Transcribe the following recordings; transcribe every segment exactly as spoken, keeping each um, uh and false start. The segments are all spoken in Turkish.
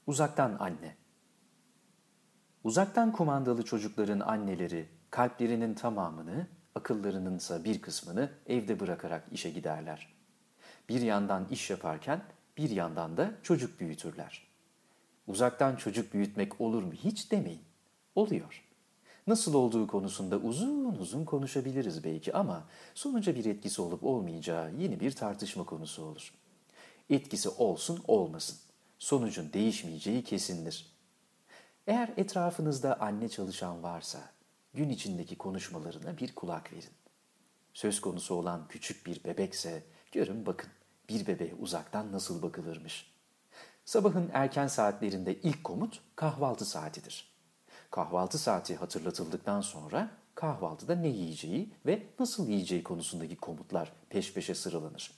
Uzaktan anne. Uzaktan kumandalı çocukların anneleri kalplerinin tamamını, akıllarınınsa bir kısmını evde bırakarak işe giderler. Bir yandan iş yaparken bir yandan da çocuk büyütürler. Uzaktan çocuk büyütmek olur mu hiç demeyin. Oluyor. Nasıl olduğu konusunda uzun uzun konuşabiliriz belki ama sonuca bir etkisi olup olmayacağı yeni bir tartışma konusu olur. Etkisi olsun olmasın. Sonucun değişmeyeceği kesindir. Eğer etrafınızda anne çalışan varsa gün içindeki konuşmalarına bir kulak verin. Söz konusu olan küçük bir bebekse görün bakın bir bebeğe uzaktan nasıl bakılırmış. Sabahın erken saatlerinde ilk komut kahvaltı saatidir. Kahvaltı saati hatırlatıldıktan sonra kahvaltıda ne yiyeceği ve nasıl yiyeceği konusundaki komutlar peş peşe sıralanır.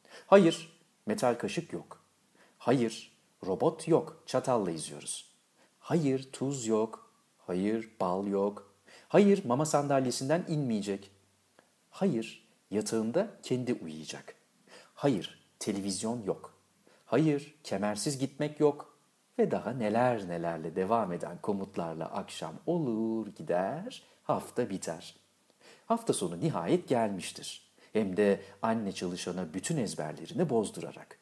Hayır, metal kaşık yok. Hayır, robot yok, çatalla izliyoruz. Hayır, tuz yok. Hayır, bal yok. Hayır, mama sandalyesinden inmeyecek. Hayır, yatağında kendi uyuyacak. Hayır, televizyon yok. Hayır, kemersiz gitmek yok. Ve daha neler nelerle devam eden komutlarla akşam olur gider, hafta biter. Hafta sonu nihayet gelmiştir. Hem de anne çalışana bütün ezberlerini bozdurarak.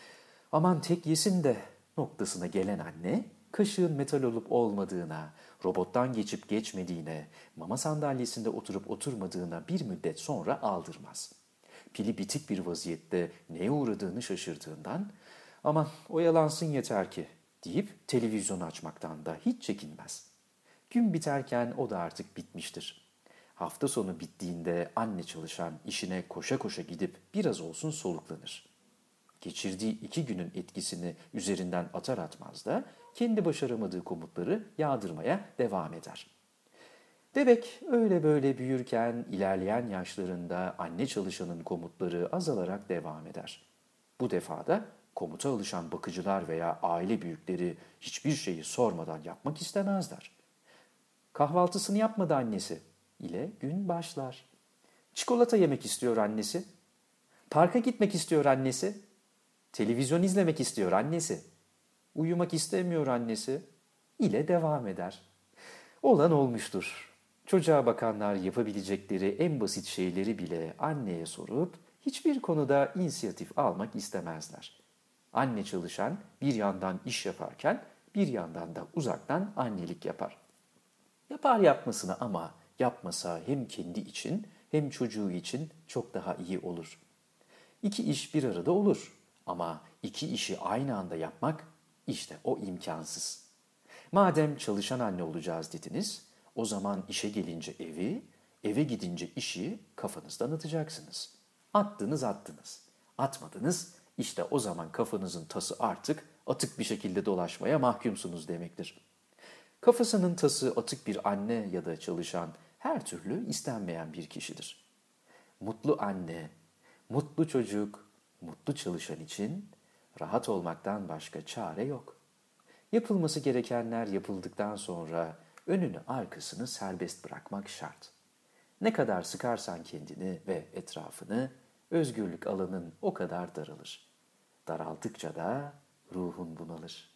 Aman tek yesin de noktasına gelen anne, kaşığın metal olup olmadığına, robottan geçip geçmediğine, mama sandalyesinde oturup oturmadığına bir müddet sonra aldırmaz. Pili bitik bir vaziyette neye uğradığını şaşırdığından, aman oyalansın yeter ki deyip televizyonu açmaktan da hiç çekinmez. Gün biterken o da artık bitmiştir. Hafta sonu bittiğinde anne çalışan işine koşa koşa gidip biraz olsun soluklanır. Geçirdiği iki günün etkisini üzerinden atar atmaz da kendi başaramadığı komutları yağdırmaya devam eder. Bebek öyle böyle büyürken ilerleyen yaşlarında anne çalışanın komutları azalarak devam eder. Bu defada komuta alışan bakıcılar veya aile büyükleri hiçbir şeyi sormadan yapmak istemezler. Kahvaltısını yapmadı annesi ile gün başlar. Çikolata yemek istiyor annesi. Parka gitmek istiyor annesi. Televizyon izlemek istiyor annesi. Uyumak istemiyor annesi ile devam eder. Olan olmuştur. Çocuğa bakanlar yapabilecekleri en basit şeyleri bile anneye sorup hiçbir konuda inisiyatif almak istemezler. Anne çalışan bir yandan iş yaparken bir yandan da uzaktan annelik yapar. Yapar yapmasına ama yapmasa hem kendi için hem çocuğu için çok daha iyi olur. İki iş bir arada olur ama iki işi aynı anda yapmak işte o imkansız. Madem çalışan anne olacağız dediniz, o zaman işe gelince evi, eve gidince işi kafanızdan atacaksınız. Attınız attınız. Atmadınız işte o zaman kafanızın tası artık atık bir şekilde dolaşmaya mahkumsunuz demektir. Kafasının tası atık bir anne ya da çalışan her türlü istenmeyen bir kişidir. Mutlu anne, mutlu çocuk, mutlu çalışan için rahat olmaktan başka çare yok. Yapılması gerekenler yapıldıktan sonra önünü arkasını serbest bırakmak şart. Ne kadar sıkarsan kendini ve etrafını, özgürlük alanın o kadar daralır. Daraldıkça da ruhun bunalır.